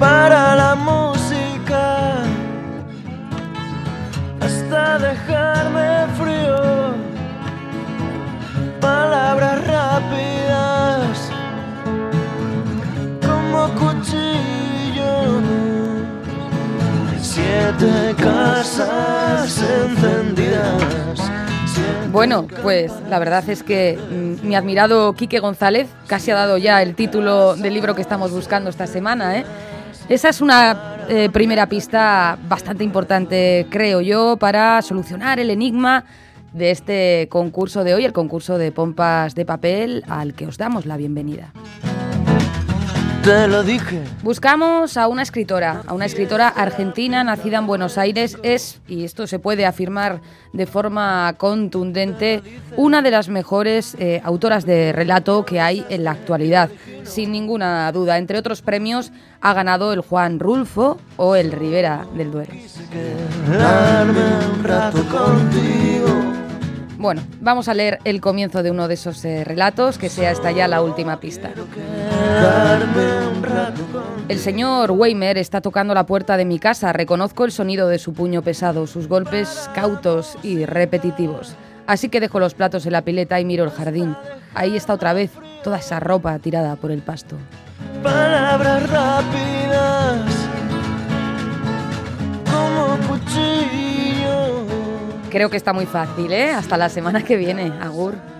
para la música hasta dejarme frío. Palabras rápidas como cuchillos. 7 casas encendidas. Bueno, pues la verdad es que mi admirado Quique González casi ha dado ya el título del libro que estamos buscando esta semana, ¿eh? Esa es una primera pista bastante importante, creo yo, para solucionar el enigma de este concurso de hoy, el concurso de pompas de papel, al que os damos la bienvenida. Te lo dije. Buscamos a una escritora argentina, nacida en Buenos Aires. Es, y esto se puede afirmar de forma contundente, una de las mejores autoras de relato que hay en la actualidad, sin ninguna duda. Entre otros premios ha ganado el Juan Rulfo o el Ribera del Duero. Quedarme un rato contigo. Bueno, vamos a leer el comienzo de uno de esos relatos, que sea esta ya la última pista. El señor Weimer está tocando la puerta de mi casa. Reconozco el sonido de su puño pesado, sus golpes cautos y repetitivos. Así que dejo los platos en la pileta y miro el jardín. Ahí está otra vez toda esa ropa tirada por el pasto. Palabras rápidas como cuchillo. Creo que está muy fácil, ¿eh? Hasta la semana que viene. Agur.